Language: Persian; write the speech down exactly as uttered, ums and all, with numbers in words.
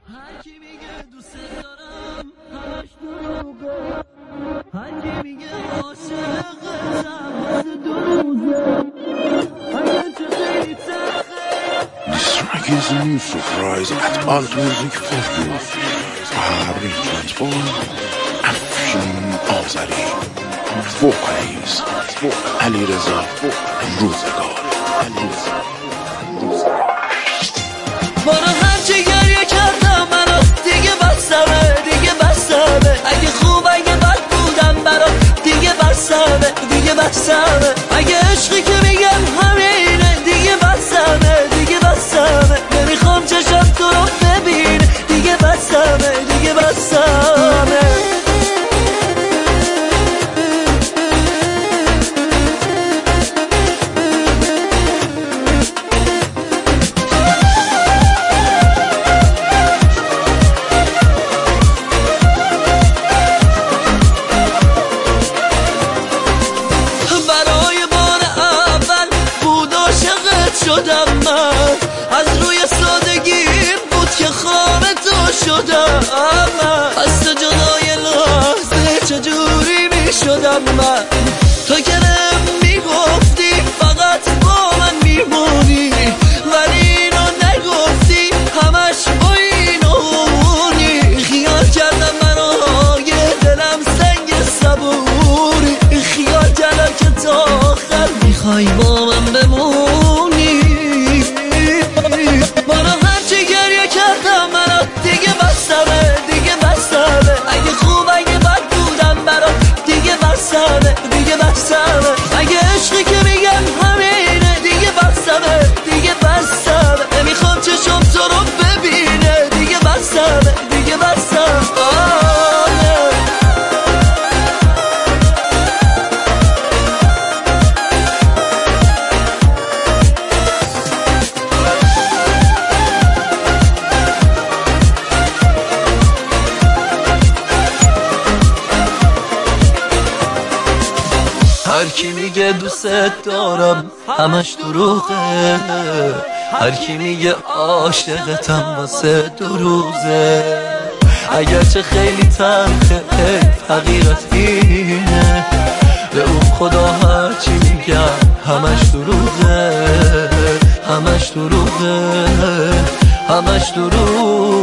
هر کی میگه دوست دارم همش دروغه، هر کی میگه عاشقتم واسه دو روزه، اگه چه خیلی تلخه. This track is a new surprise at Alt Music Festival. Fabri Transform, Afshin Azari, Vocaliz, Ali Reza, Rozegar. برو هرچی گریه کردم منو دیگه بسمه، دیگه بسمه. اگه خوب اگه بد بودم برات دیگه بسمه، دیگه بسمه. اگه عشقی که میگم همینه دیگه بسمه، دیگه بسمه. نمیخوام چشم تو رو ببینه دیگه بسمه، دیگه بسمه. شدم من از روی سادگیم بود که خانه تو شدم من، از تو جدای لحظه چجوری می شدم من. تو که میگفتی فقط با من میمونی، ولی اینو نگفتی همش با اینونی. خیال کردم منو یه دلم سنگ صبوری، خیال کردم که تا آخر میخوای با من بمونی. برا هرچی گریه کردم منو دیگه بسمه، دیگه بسمه. اگه خوب اگه بد بودم برات دیگه بسمه، دیگه بسمه. اگه عشقی که میگم همینه دیگه بسمه، دیگه بسمه. نمیخوام چشم تو رو ببینه دیگه بسمه، دیگه بسمه. هر کی میگه دوست دارم همش دروغه، هر کی میگه عاشقتم واسه دو روزه. اگرچه خیلی تلخه حقیقت اینه، به اون خدا هر چی میگم همش دروغه، همش دروغه، همش دروغه.